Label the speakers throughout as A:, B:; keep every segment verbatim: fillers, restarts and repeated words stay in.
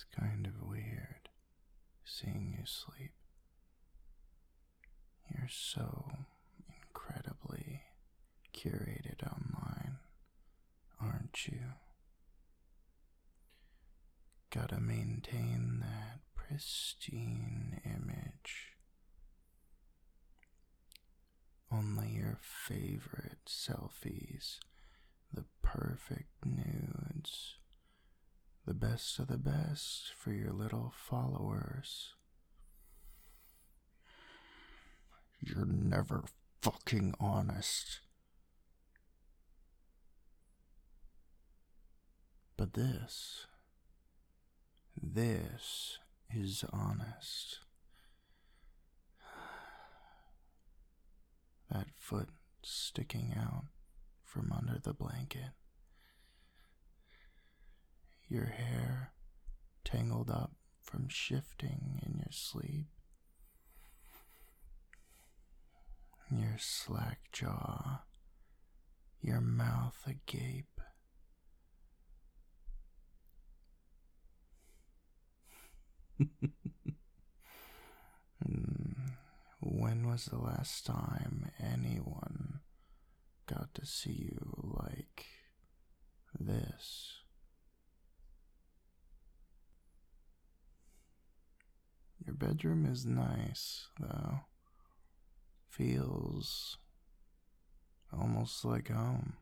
A: It's kind of weird seeing you sleep. You're so incredibly curated online, aren't you? Gotta maintain that pristine image. Only your favorite selfies, the perfect nudes, the best of the best for your little followers. You're never fucking honest. But this, this is honest. That foot sticking out from under the blanket. Your hair tangled up from shifting in your sleep. Your slack jaw, your mouth agape. When was the last time anyone got to see you like this? Your bedroom is nice, though. Feels almost like home.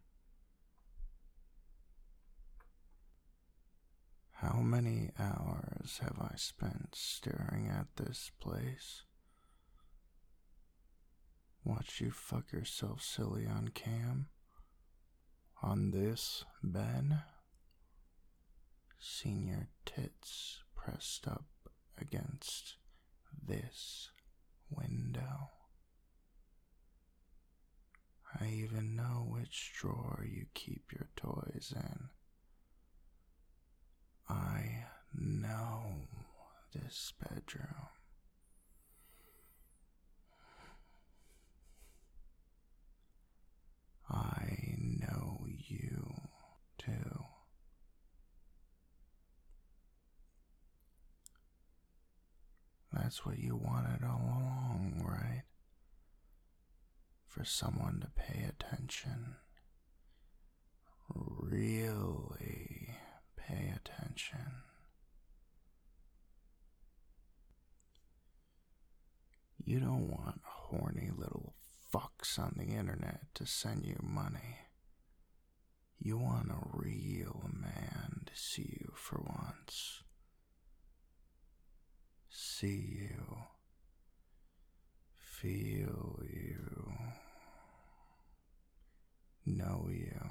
A: How many hours have I spent staring at this place? Watch you fuck yourself silly on cam? On this bed? Seen your tits pressed up against this window? I even know which drawer you keep your toys in. I know this bedroom. I know you too. That's what you wanted all along, right? For someone to pay attention. Really pay attention. You don't want horny little fucks on the internet to send you money. You want a real man to see you for once. See you. Feel you. Know you.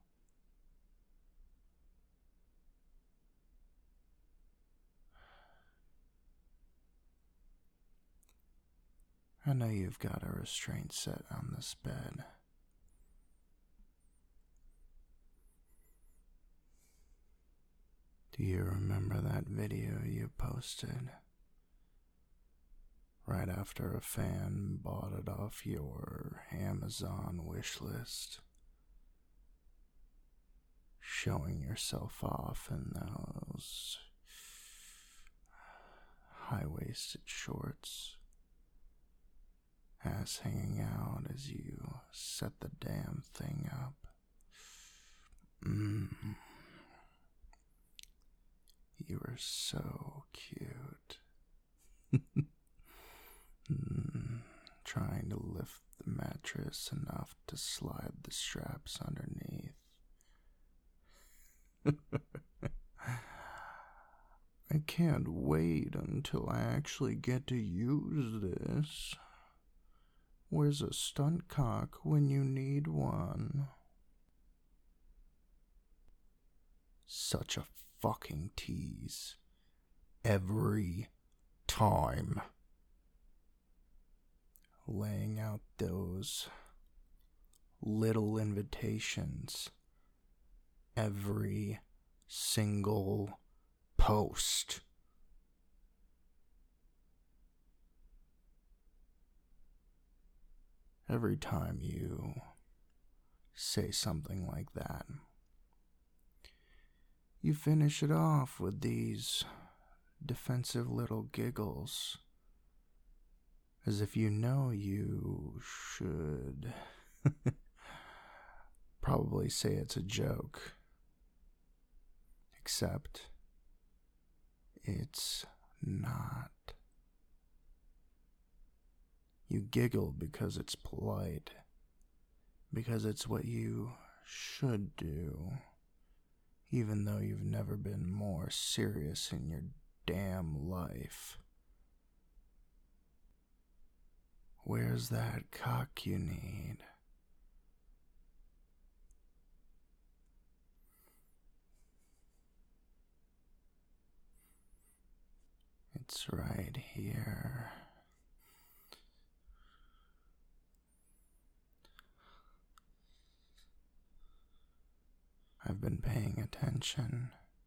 A: I know you've got a restraint set on this bed. Do you remember that video you posted? Right after a fan bought it off your Amazon wish list. Showing yourself off in those high-waisted shorts. Ass hanging out as you set the damn thing up. Mmm. You were so cute. mm, trying to lift the mattress enough to slide the straps underneath. I can't wait until I actually get to use this. Where's a stunt cock when you need one? Such a fucking tease. Every time. Laying out those little invitations. Every single post. Every time you say something like that, you finish it off with these defensive little giggles, as if you know you should probably say it's a joke, except it's not. You giggle because it's polite, because it's what you should do, even though you've never been more serious in your damn life. Where's that cock you need? It's right here. I've been paying attention.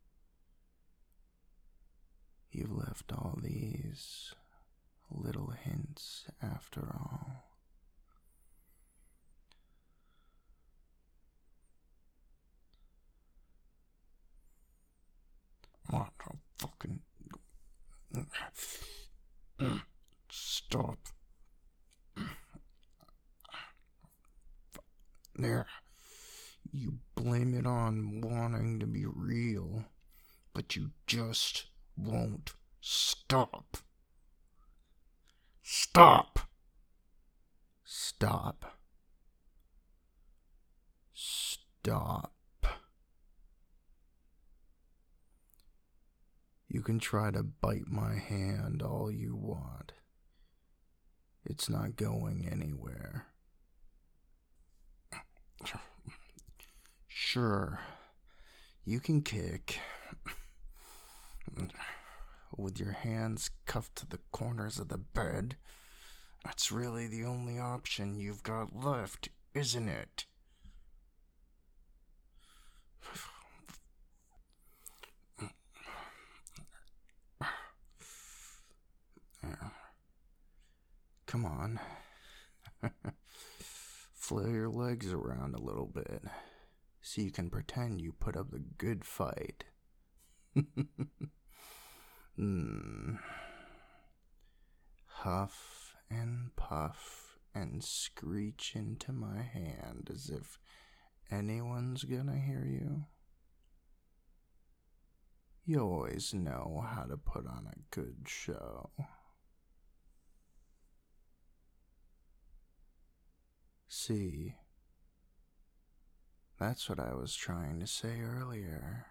A: You've left all these little hints after all. What a fucking... Stop. There. You blame it on wanting to be real, but you just won't stop. Stop. Stop. Stop. You can try to bite my hand all you want. It's not going anywhere. Sure, you can kick with your hands cuffed to the corners of the bed. That's really the only option you've got left, isn't it? Come on. Flail your legs around a little bit so you can pretend you put up the good fight. mm. Huff and puff and screech into my hand as if anyone's gonna hear you. You always know how to put on a good show. See, that's what I was trying to say earlier.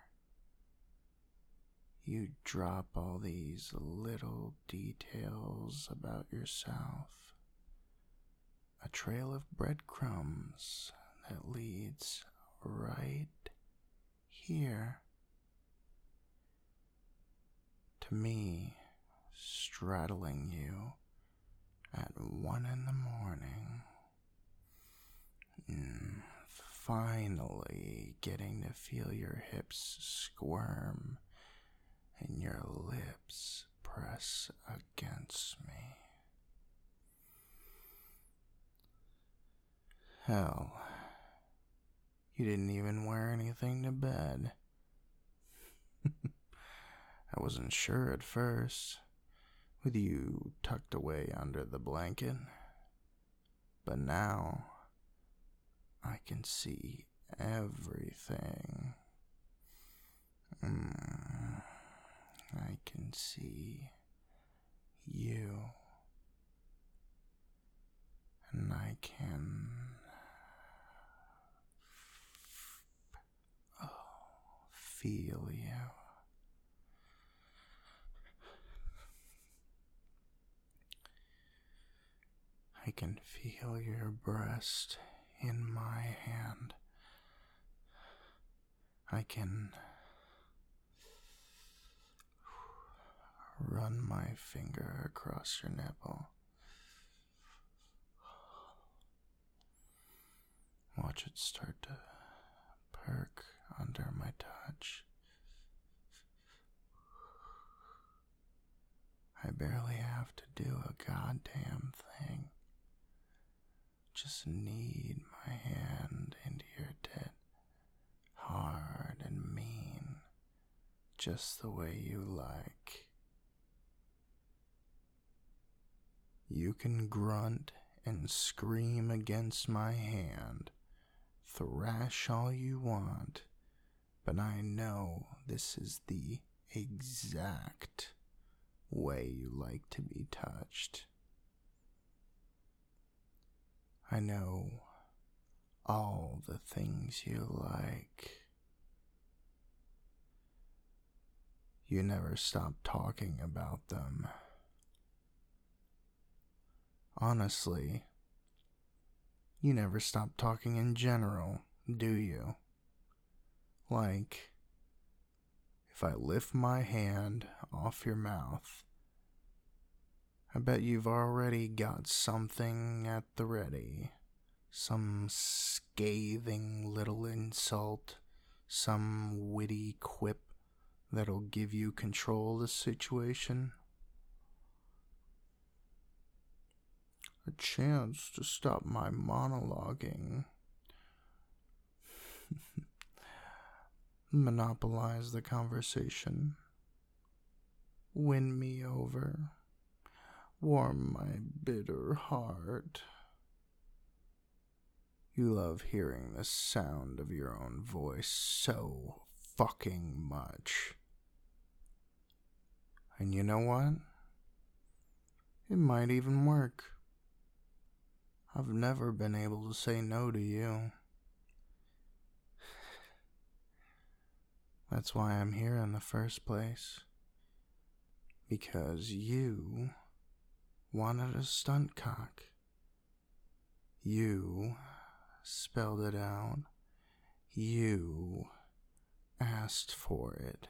A: You drop all these little details about yourself. A trail of breadcrumbs that leads right here to me straddling you at one in the morning. Mm, finally getting to feel your hips squirm and your lips press against me. Hell, you didn't even wear anything to bed. I wasn't sure at first, with you tucked away under the blanket, but now I can see everything. Mm, I can see you. And I can oh, feel you. I can feel your breast in my hand. I can run my finger across your nipple. Watch it start to perk under my touch. I barely have to do a goddamn thing. Just need my hand into your tit, hard and mean, just the way you like. You can grunt and scream against my hand, thrash all you want, but I know this is the exact way you like to be touched. I know all the things you like. You never stop talking about them. Honestly, you never stop talking in general, do you? Like, if I lift my hand off your mouth, I bet you've already got something at the ready. Some scathing little insult, some witty quip that'll give you control of the situation. A chance to stop my monologuing. Monopolize the conversation. Win me over. Warm my bitter heart. You love hearing the sound of your own voice so fucking much. And you know what? It might even work. I've never been able to say no to you. That's why I'm here in the first place. Because you wanted a stunt cock. You spelled it out. You asked for it.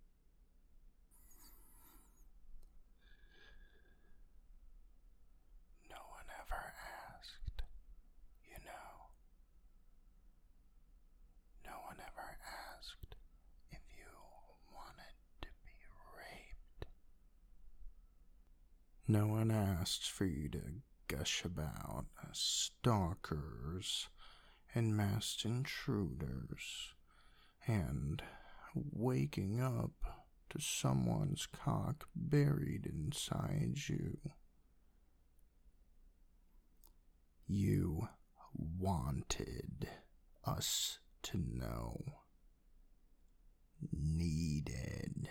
A: No one ever asked, you know. No one ever asked if you wanted to be raped. No one asked for you to gush about stalkers and masked intruders and waking up to someone's cock buried inside you. You wanted us to know. Needed.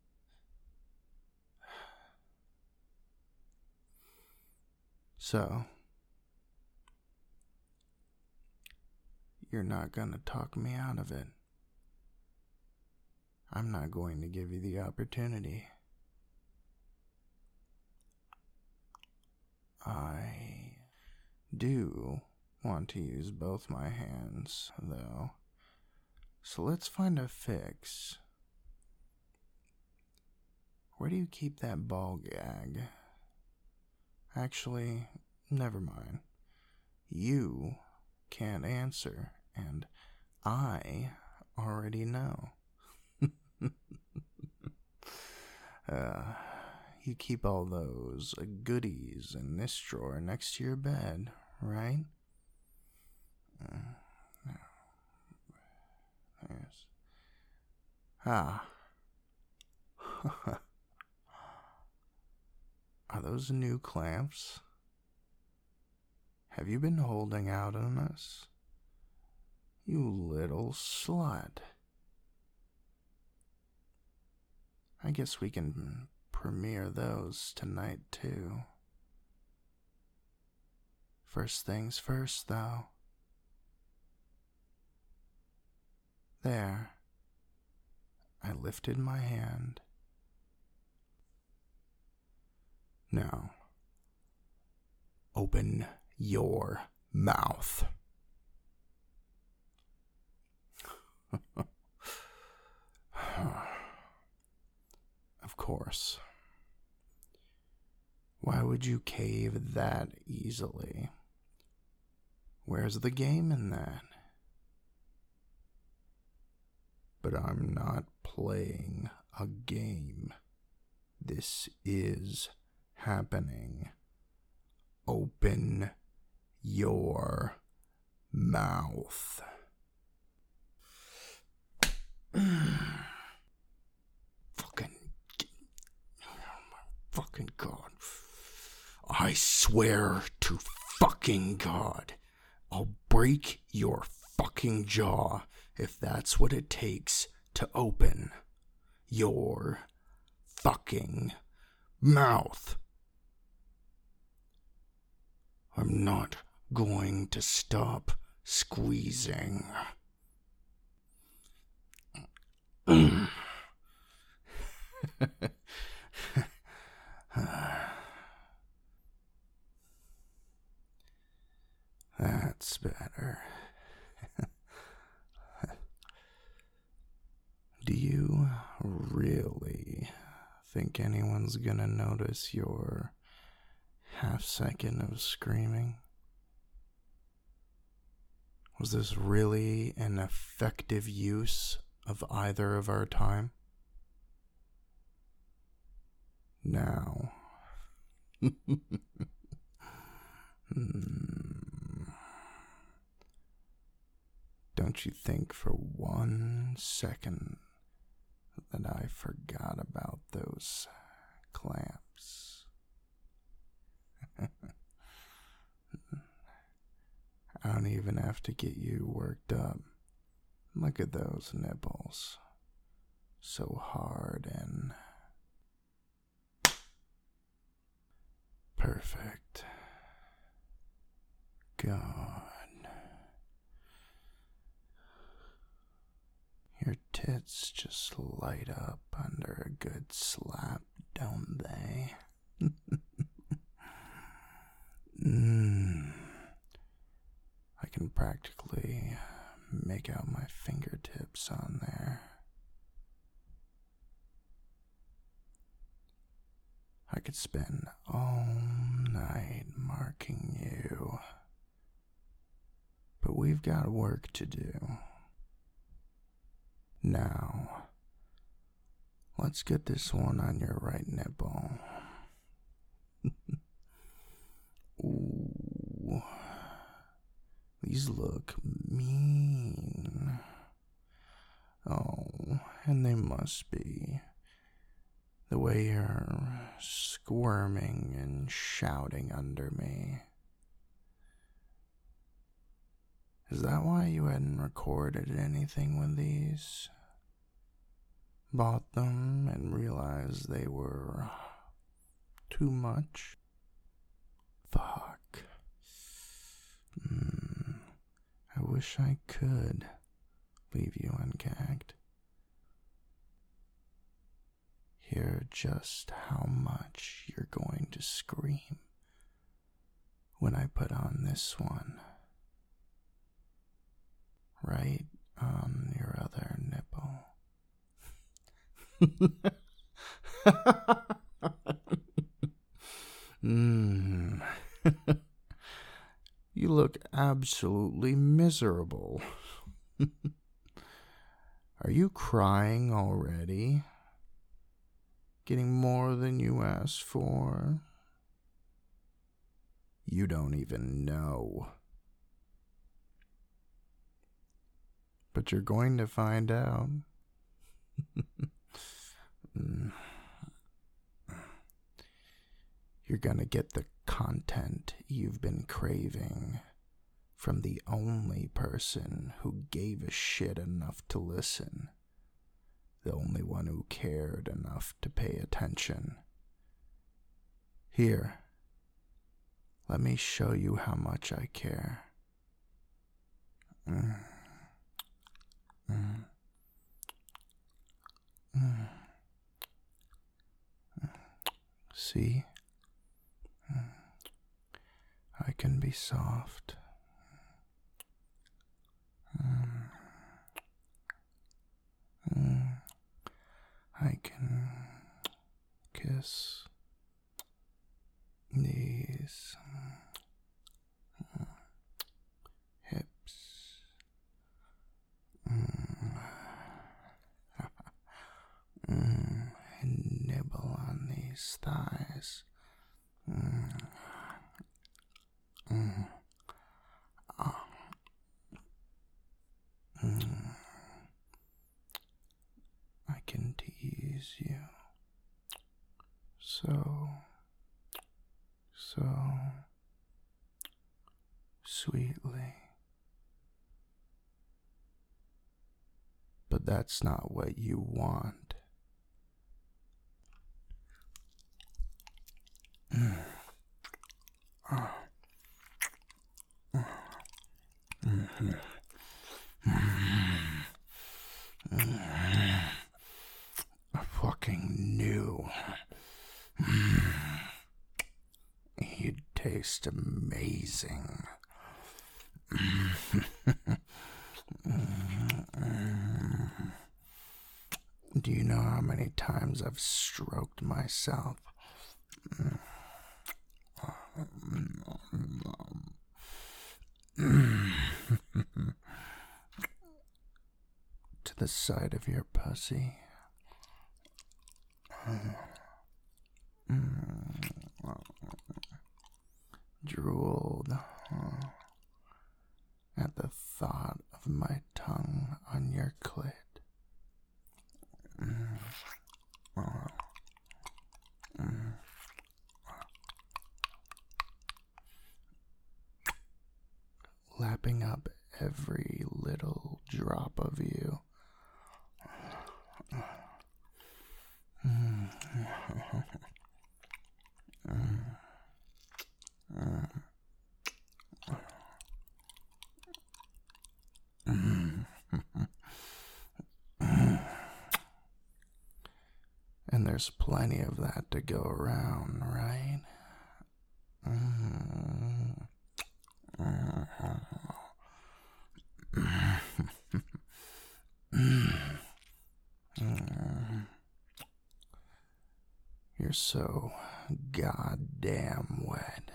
A: So, you're not gonna talk me out of it. I'm not going to give you the opportunity. I do want to use both my hands, though. So let's find a fix. Where do you keep that ball gag? Actually, never mind. You can't answer, and I already know. uh, you keep all those uh, goodies in this drawer next to your bed, right? Uh, there's... Ah. Are those new clamps? Have you been holding out on us? You little slut. I guess we can premiere those tonight, too. First things first, though. There. I lifted my hand. Now, open your mouth. Of course. Why would you cave that easily? Where's the game in that? But I'm not playing a game. This is happening. Open your mouth. Fucking, oh my fucking God. I I swear to fucking God, I'll break your fucking jaw if that's what it takes to open your fucking mouth. I'm not going to stop squeezing. That's better. Do you really think anyone's gonna notice your half second of screaming? Was this really an effective use of either of our time? Now, don't you think for one second that I forgot about those clamps? I don't even have to get you worked up. Look at those nipples. So hard and perfect. God. Your tits just light up under a good slap, don't they? mm. I can practically make out my fingertips on there. I could spend all night marking you. But we've got work to do. Now, let's get this one on your right nipple. Ooh, these look mean. Oh, and they must be. The way you're squirming and shouting under me. Is that why you hadn't recorded anything with these? Bought them and realized they were too much? Fuck. Mm, I wish I could leave you ungagged. Hear just how much you're going to scream when I put on this one. Right on your other nipple. mm. You look absolutely miserable. Are you crying already? Getting more than you asked for? You don't even know. But you're going to find out. You're gonna get the content you've been craving from the only person who gave a shit enough to listen. The only one who cared enough to pay attention. Here, let me show you how much I care. Mm. Mm. Mm. See? Mm. I can be soft. Mm. Mm. I can kiss these mm. hips. Mm. mm. And nibble on these thighs. Mm. Mm. Oh. Mm. I can tease you so, so sweetly. But that's not what you want. Mm. Oh. Mm-hmm. Mm-hmm. I fucking knew. You'd taste amazing. Do you know how many times I've stroked myself? To the side of your pussy. Drooled at the thought of my tongue on your clit. Lapping up every little drop of you. And there's plenty of that to go around, right? You're so goddamn wet.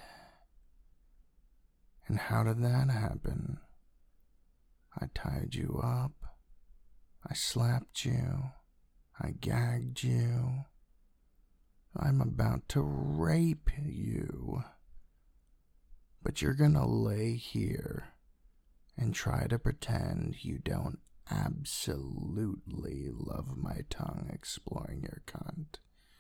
A: And how did that happen? I tied you up. I slapped you. I gagged you. I'm about to rape you. But you're gonna lay here and try to pretend you don't absolutely love my tongue exploring your cunt.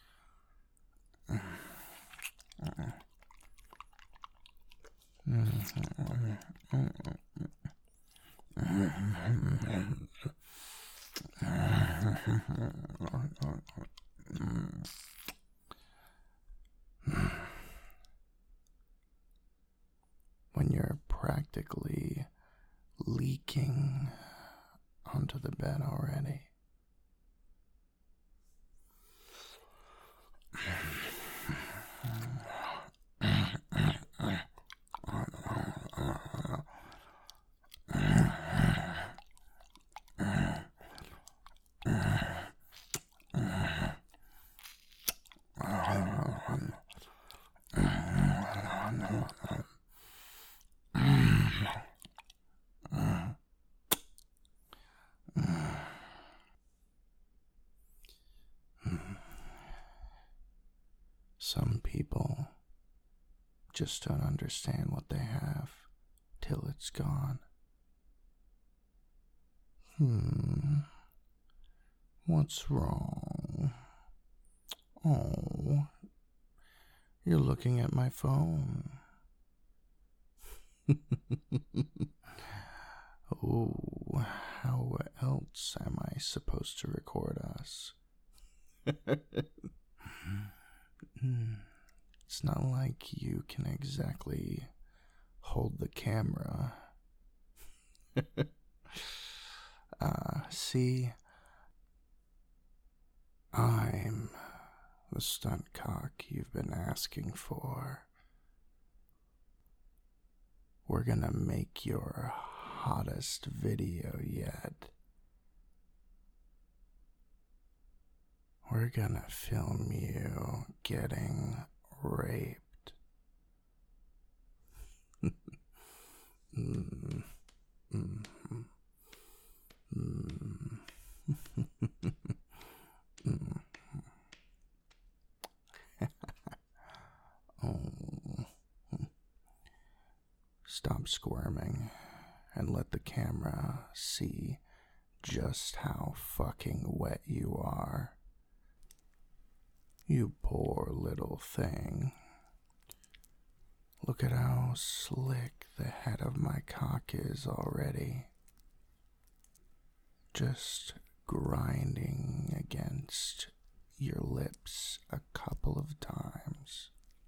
A: When you're practically leaking onto the bed already. Some people just don't understand what they have till it's gone. Hmm. What's wrong? Oh, you're looking at my phone. Oh, how else am I supposed to record us? It's not like you can exactly hold the camera. uh, see, I'm the stunt cock you've been asking for. We're gonna make your hottest video yet. We're gonna film you getting raped. mm, mm, mm, mm. Oh. Stop squirming and let the camera see just how fucking wet you are. You poor little thing. Look at how slick the head of my cock is already. Just grinding against your lips a couple of times.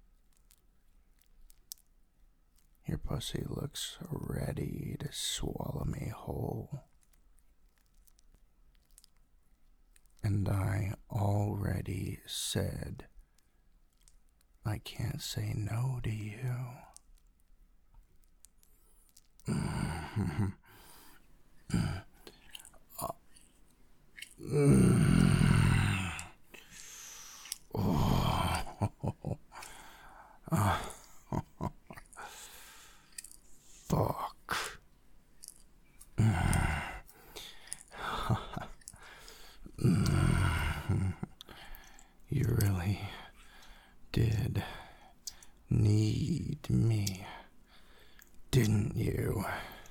A: Your pussy looks ready to swallow me whole. And I already said I can't say no to you. uh, oh. uh, fuck. You really did need me, didn't you?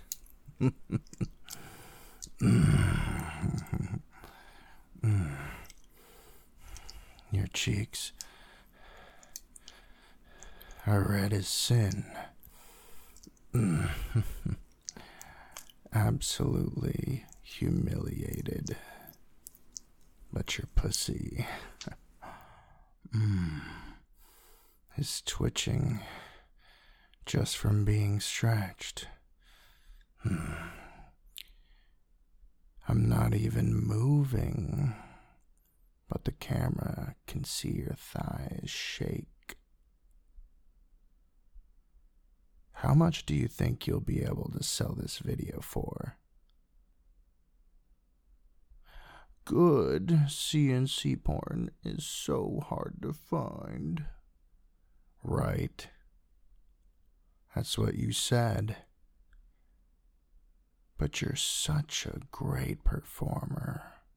A: Your cheeks are red as sin. Absolutely humiliated. But your pussy mm, is twitching just from being stretched. Mm. I'm not even moving, but the camera can see your thighs shake. How much do you think you'll be able to sell this video for? Good C N C porn is so hard to find. Right. That's what you said. But you're such a great performer.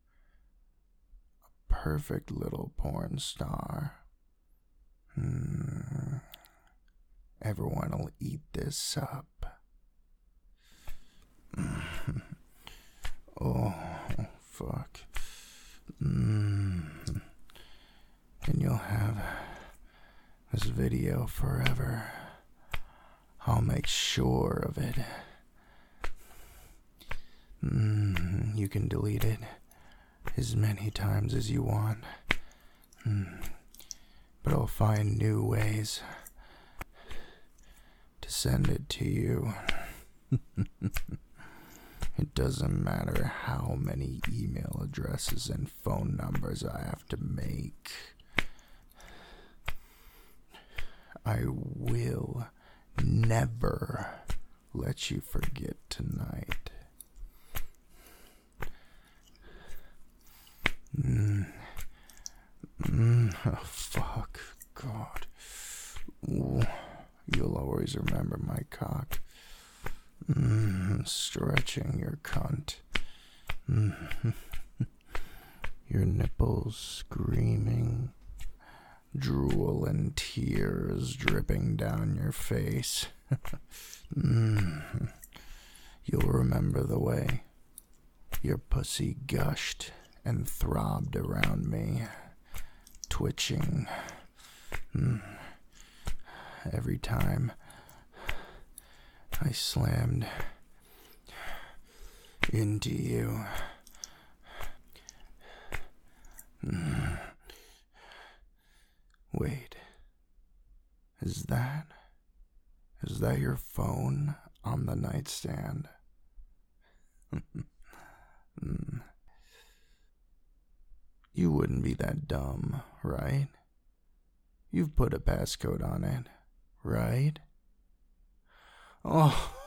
A: A perfect little porn star. Hmm. Everyone will eat this up. Oh, fuck. Mm. And you'll have this video forever. I'll make sure of it. Mm. You can delete it as many times as you want. Mm. But I'll find new ways to send it to you. It doesn't matter how many email addresses and phone numbers I have to make. I will never let you forget tonight. Mm. Mm. Oh, fuck. God. Ooh. You'll always remember my cock. Mm, stretching your cunt. Mm. Your nipples screaming. Drool and tears dripping down your face. Mm. You'll remember the way your pussy gushed and throbbed around me, twitching. Mm. Every time I slammed into you. Mm. Wait, is that, is that your phone on the nightstand? mm. You wouldn't be that dumb, right? You've put a passcode on it, right? Oh.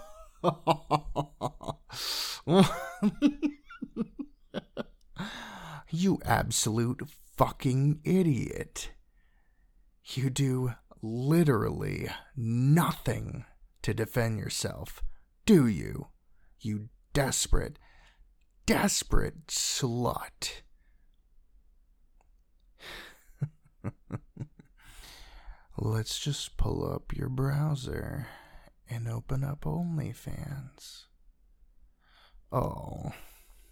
A: You absolute fucking idiot. You do literally nothing to defend yourself, do you? You desperate, desperate slut. Let's just pull up your browser and open up OnlyFans. Oh.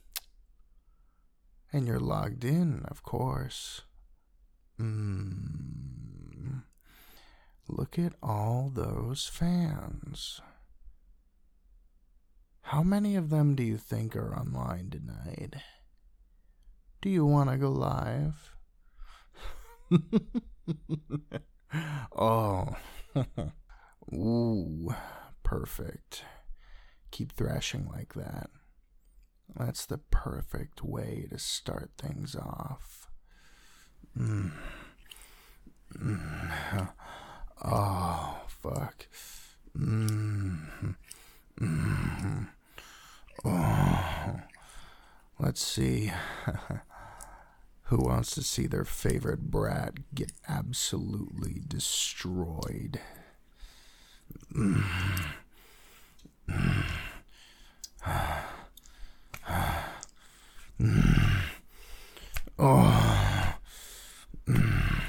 A: And you're logged in, of course. Hmm. Look at all those fans. How many of them do you think are online tonight? Do you want to go live? Oh. Ooh, perfect. Keep thrashing like that. That's the perfect way to start things off. Mm. Mm. Oh, fuck. Mm. Mm. Oh. Let's see. Who wants to see their favorite brat get absolutely destroyed? Mm. Mm. Mm. Oh. Mm.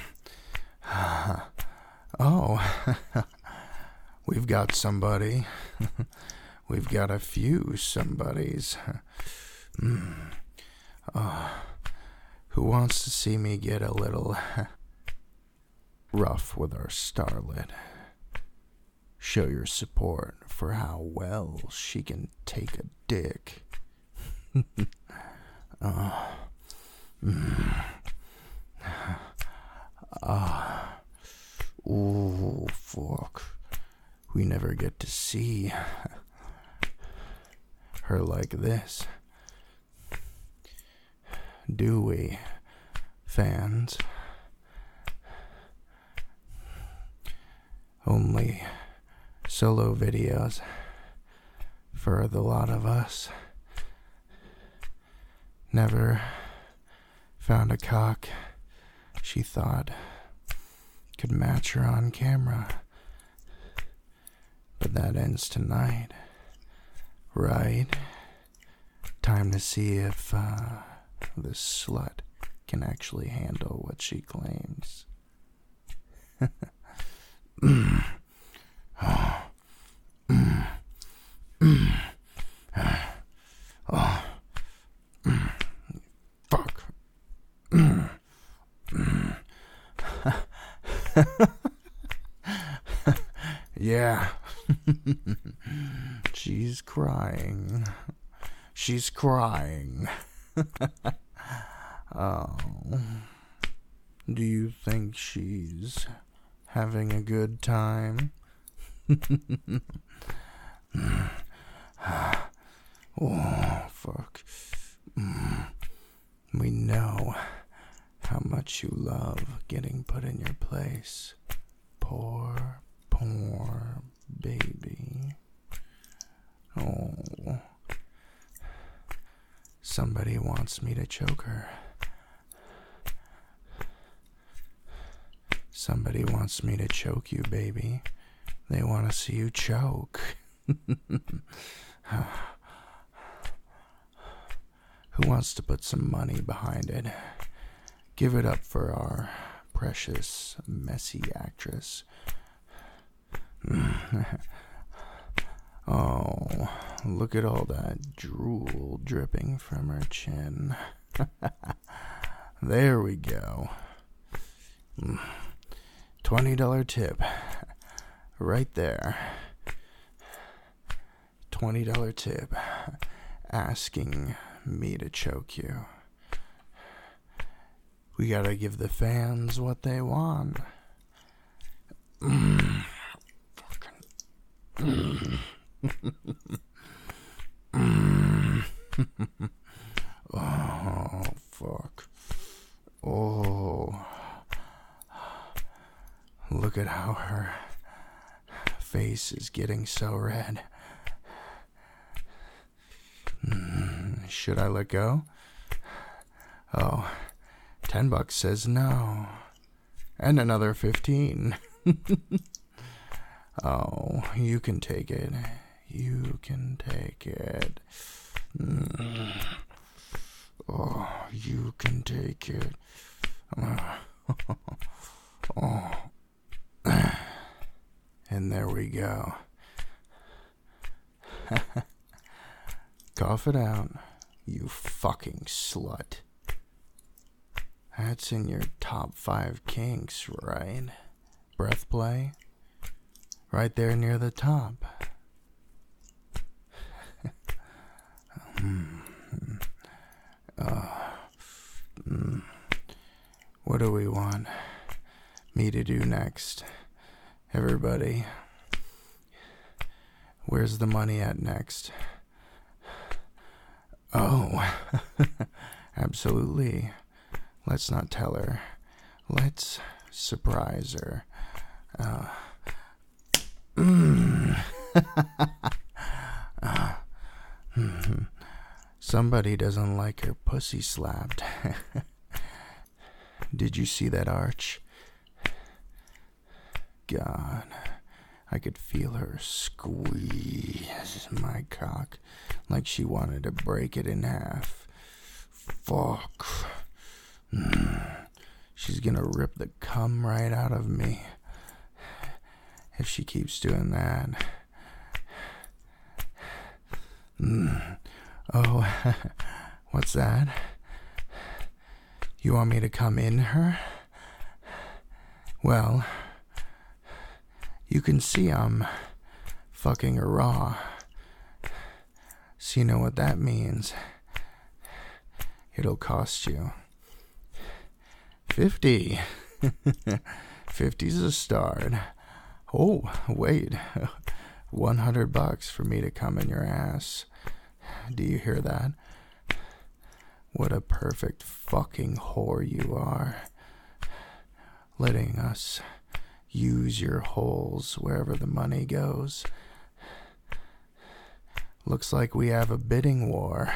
A: Oh. We've got somebody. We've got a few somebodies. Mm. Oh. Who wants to see me get a little rough with our starlet? Show your support for how well she can take a dick. uh, mm, uh, ooh, fuck. We never get to see her like this, do we, fans? Only solo videos for the lot of us. Never found a cock she thought could match her on camera. But that ends tonight, right? Time to see if uh, this slut can actually handle what she claims. mm. Oh. Mm. Mm. Oh. Mm. Fuck. Mm. Mm. Yeah. She's crying. She's crying. Oh. Do you think she's having a good time? Oh, fuck. We know how much you love getting put in your place. Poor, poor baby. Oh. Somebody wants me to choke her. Somebody wants me to choke you, baby. They want to see you choke. Who wants to put some money behind it? Give it up for our precious, messy actress. Oh, look at all that drool dripping from her chin. There we go. twenty dollar tip. Right there. twenty dollar tip. Asking me to choke you. We gotta give the fans what they want. Mm. Fucking. Mm. Oh, fuck. Oh. Look at how her face is getting so red. Mm. Should I let go? Oh, ten bucks says no. And another fifteen. Oh, you can take it. You can take it. Mm. Oh, you can take it. Oh. And there we go. Cough it out, you fucking slut. That's in your top five kinks, right? Breath play? Right there near the top. mm. uh, mm. What do we want me to do next? Everybody, where's the money at next? Oh, absolutely. Let's not tell her. Let's surprise her. Uh, mm. uh, mm-hmm. Somebody doesn't like her pussy slapped. Did you see that arch? God, I could feel her squeeze my cock like she wanted to break it in half. Fuck. Mm. She's gonna rip the cum right out of me if she keeps doing that. Mm. Oh, what's that? You want me to come in her? Well, you can see I'm fucking her raw. So you know what that means. It'll cost you fifty. fifty's a start. Oh, wait. one hundred bucks for me to come in your ass. Do you hear that? What a perfect fucking whore you are. Letting us use your holes wherever the money goes. Looks like we have a bidding war.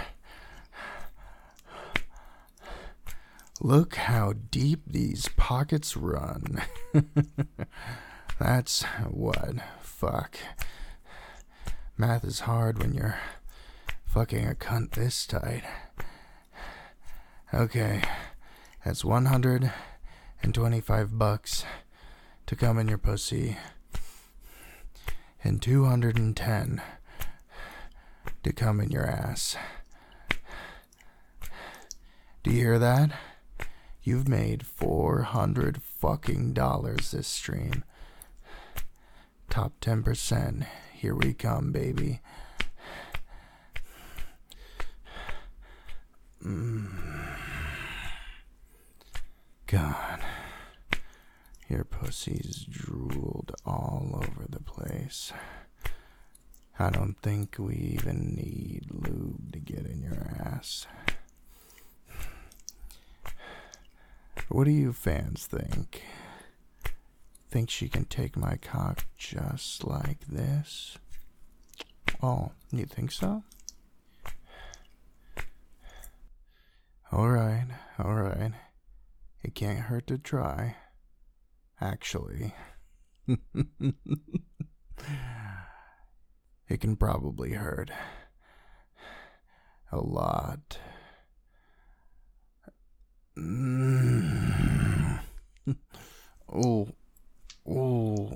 A: Look how deep these pockets run. That's what? Fuck. Math is hard when you're fucking a cunt this tight. Okay, that's one hundred twenty-five bucks to come in your pussy, and two hundred ten to come in your ass. Do you hear that? You've made four hundred fucking dollars this stream. Top ten percent. Here we come, baby. Mm. God, your pussy's drooled all over the place. I don't think we even need lube to get in your ass. What do you fans think? Think she can take my cock just like this? Oh, you think so? Alright, alright. It can't hurt to try. Actually. It can probably hurt. A lot. Mm. Oh. Oh.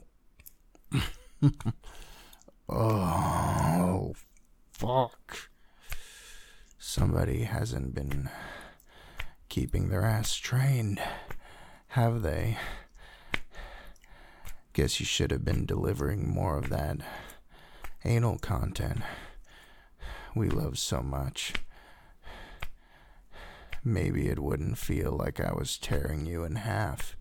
A: Oh. Fuck. Somebody hasn't been keeping their ass trained, have they? Guess you should have been delivering more of that anal content we love so much. Maybe it wouldn't feel like I was tearing you in half.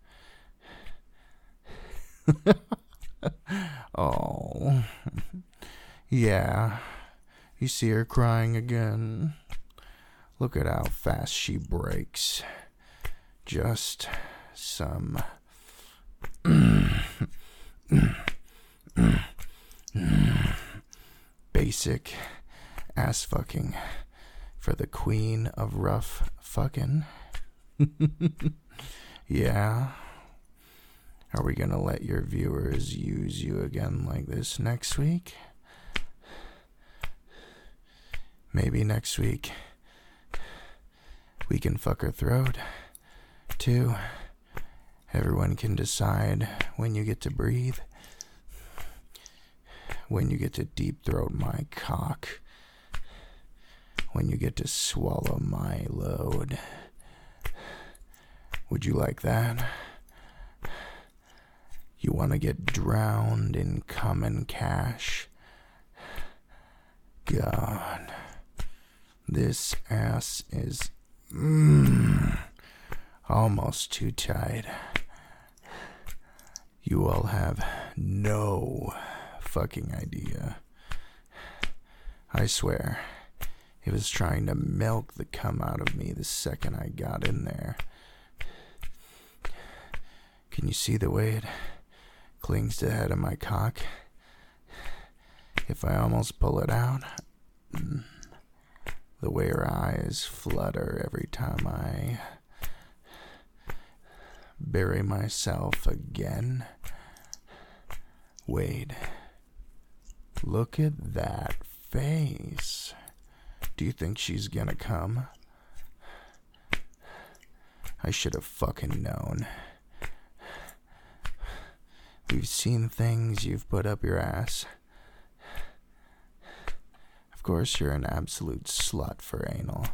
A: Oh. Yeah. You see her crying again. Look at how fast she breaks. Just some basic ass fucking for the queen of rough fucking. Yeah. Are we gonna let your viewers use you again like this next week? Maybe next week we can fuck her throat, too. Everyone can decide when you get to breathe, when you get to deep throat my cock, when you get to swallow my load. Would you like that? You want to get drowned in cum and cash? God, this ass is mm, almost too tight. You all have no fucking idea. I swear, it was trying to milk the cum out of me the second I got in there. Can you see the way it clings to the head of my cock? If I almost pull it out, the way her eyes flutter every time I bury myself again. Wade, look at that face. Do you think she's gonna come? I should have fucking known. We've seen things you've put up your ass. Of course, you're an absolute slut for anal.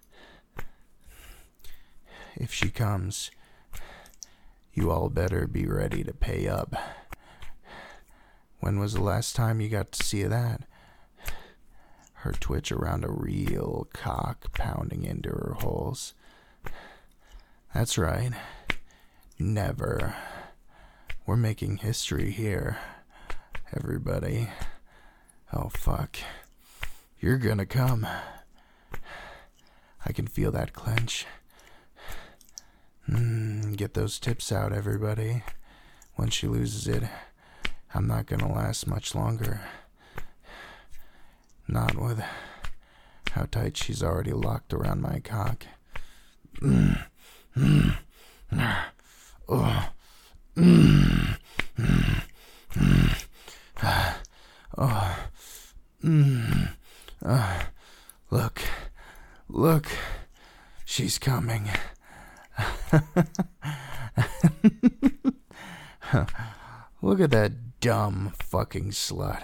A: If she comes, you all better be ready to pay up. When was the last time you got to see that? Her twitch around a real cock pounding into her holes. That's right. Never. We're making history here, everybody. Oh, fuck. You're gonna come. I can feel that clench. Mm, get those tips out, everybody. Once she loses it, I'm not gonna last much longer. Not with how tight she's already locked around my cock. Mm, mm, oh, mm, mm, mm, oh, mm, uh, look, look, she's coming. Look at that dumb fucking slut.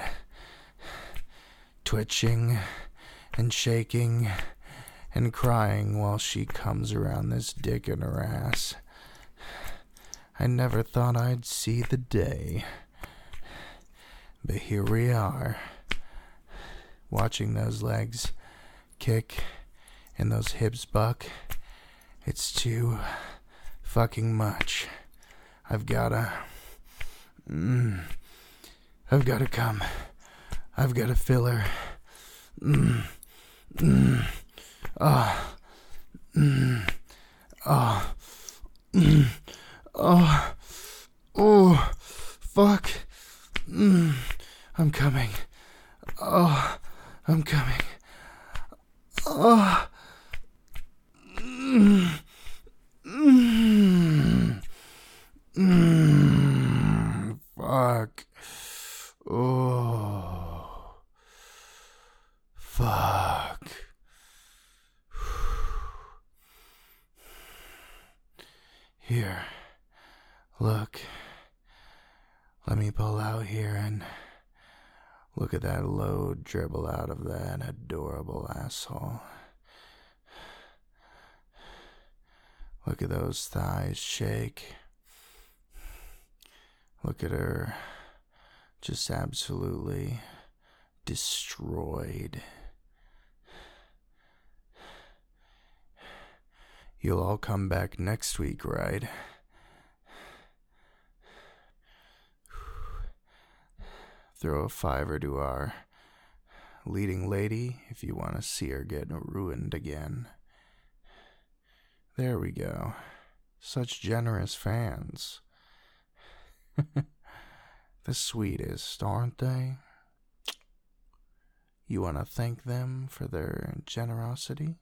A: Twitching and shaking and crying while she comes around this dick in her ass. I never thought I'd see the day. But here we are, watching those legs kick and those hips buck. It's too fucking much. I've gotta... Mm, I've gotta come. I've gotta fill her. Mm, mm, oh, mm, oh, mm, oh, oh, fuck. Mm, I'm coming. Oh, I'm coming. Oh, mm, mm, mm, fuck. Oh, fuck. Here, look. Let me pull out here and look at that load dribble out of that adorable asshole. Look at those thighs shake. Look at her just absolutely destroyed. You'll all come back next week, right? Throw a fiver to our leading lady if you want to see her get ruined again. There we go. Such generous fans. The sweetest, aren't they? You want to thank them for their generosity?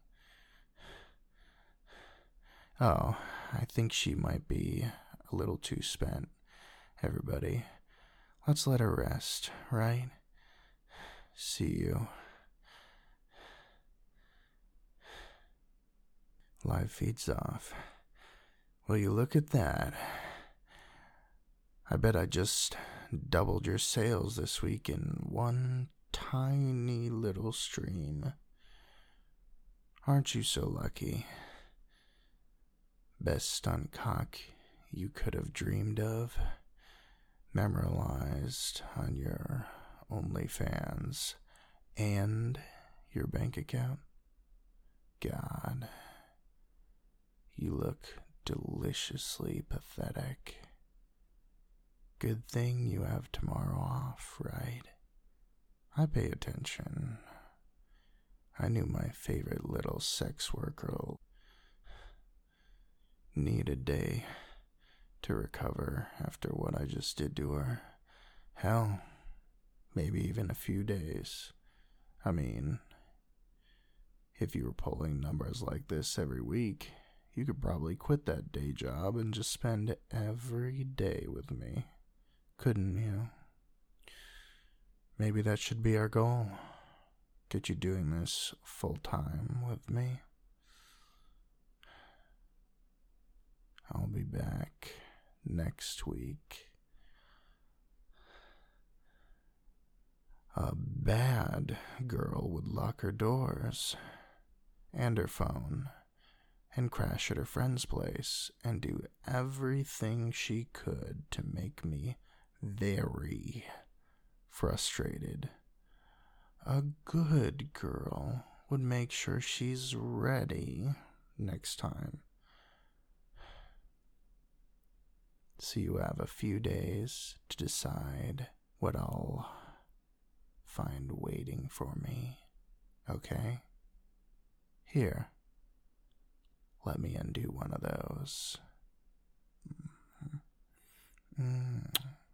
A: Oh, I think she might be a little too spent. Everybody, let's let her rest, right? See you. Live feeds off. Will you look at that? I bet I just doubled your sales this week in one tiny little stream. Aren't you so lucky? Best stunt cock you could have dreamed of. memorialized on your OnlyFans and your bank account? God, you look deliciously pathetic. Good thing you have tomorrow off, right? I pay attention. I knew my favorite little sex worker need a day to recover after what I just did to her. Hell, maybe even a few days. I mean, if you were pulling numbers like this every week, you could probably quit that day job and just spend every day with me, couldn't you? Maybe that should be our goal. Get you doing this full time with me. I'll be back next week. A bad girl would lock her doors and her phone and crash at her friend's place and do everything she could to make me very frustrated. A good girl would make sure she's ready next time. So you have a few days to decide what I'll find waiting for me, okay? Here, let me undo one of those. Mm.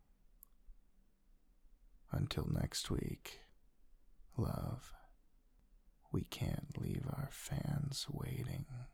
A: Until next week, love, we can't leave our fans waiting.